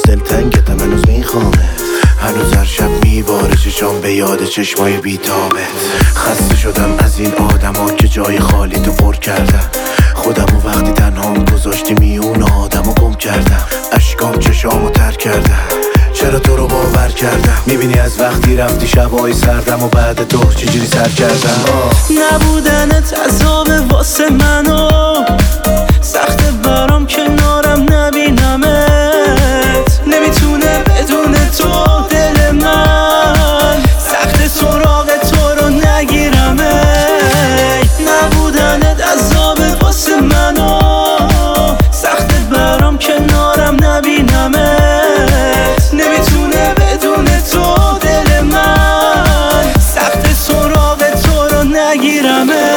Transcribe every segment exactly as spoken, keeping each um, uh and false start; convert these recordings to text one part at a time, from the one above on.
دلتنگتم هنوز میخوامه، هنوز هر شب میباره چشام به یاد چشمای بیتابت. خسته شدم از این آدما که جای خالی تو پر کردم، خودمو وقتی تنهام گذاشتی میون آدمو گم کردم. اشکام چشامو تر کردم، چرا تو رو باور کردم؟ میبینی از وقتی رفتی شبای سردم و بعد تو چجوری سر کردم. نبودنت عذاب واسه منو، سخت برام کنارم نبینمت. نمیتونه بدون تو دل من، سخت سراغ تو رو نگیرمه. نبودنت عذاب واسه منو، سخت برام کنارم نبینمت. نمیتونه بدون تو دل من، سخت سراغ تو رو نگیرمه.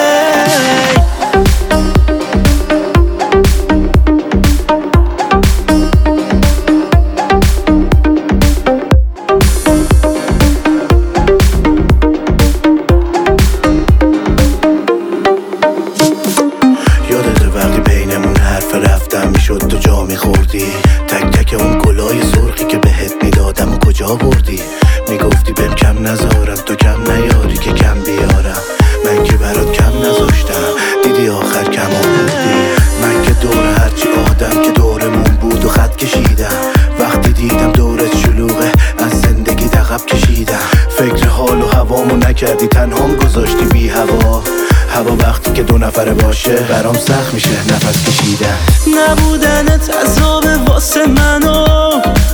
یادت وقتی بینمون حرف رفتم میشد تو جا میخوردی، تک تک اون گلای سرخی که بهت میدادم و کجا بردی؟ میگفتی بهم کم نذارم تو کم نیاری که کم بیارم، من که برات کم نذاشتم دیدی آخر کم آوردی. من که دور هرچی آدم که دورمون بود و خط کشیدم، وقتی دیدم دورت شلوغه از زندگی عقب کشیدم. فکر حال و هوامو نکردی تنهام گذاشتی بی هوا، هوا وقتی که دو نفره باشه برام سخت میشه نفس کشیدن. نبودنت عذاب واسه منو،